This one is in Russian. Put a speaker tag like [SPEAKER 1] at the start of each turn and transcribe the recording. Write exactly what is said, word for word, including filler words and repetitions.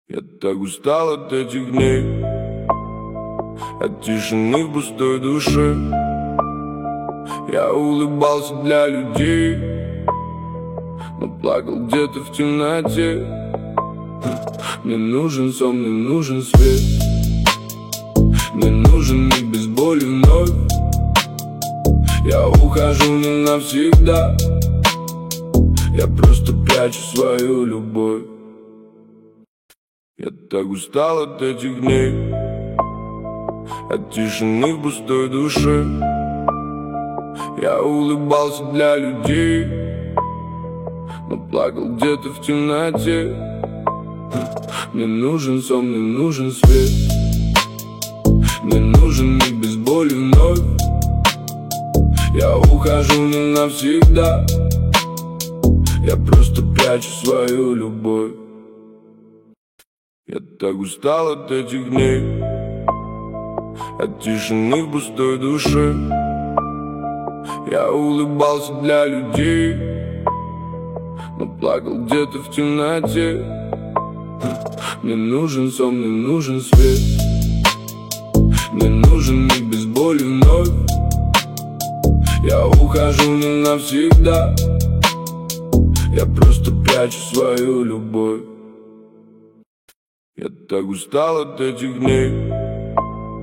[SPEAKER 1] Я так устал от этих дней, от тишины в пустой душе. Я улыбался для людей, но плакал где-то в темноте. Мне нужен сон, мне нужен свет, мне нужен миг без боли вновь. Я ухожу не навсегда, я просто прячу свою любовь. Я так устал от этих дней, от тишины в пустой душе. Я улыбался для людей, но плакал где-то в темноте. Мне нужен сон, мне нужен свет, мне нужен миг без боли вновь. Я ухожу не навсегда, я просто прячу свою любовь. Я так устал от этих дней, от тишины в пустой душе. Я улыбался для людей, но плакал где-то в темноте. Мне нужен сон, мне нужен свет, мне нужен миг без боли вновь. Я ухожу не навсегда, я просто прячу свою любовь. Я так устал от этих дней,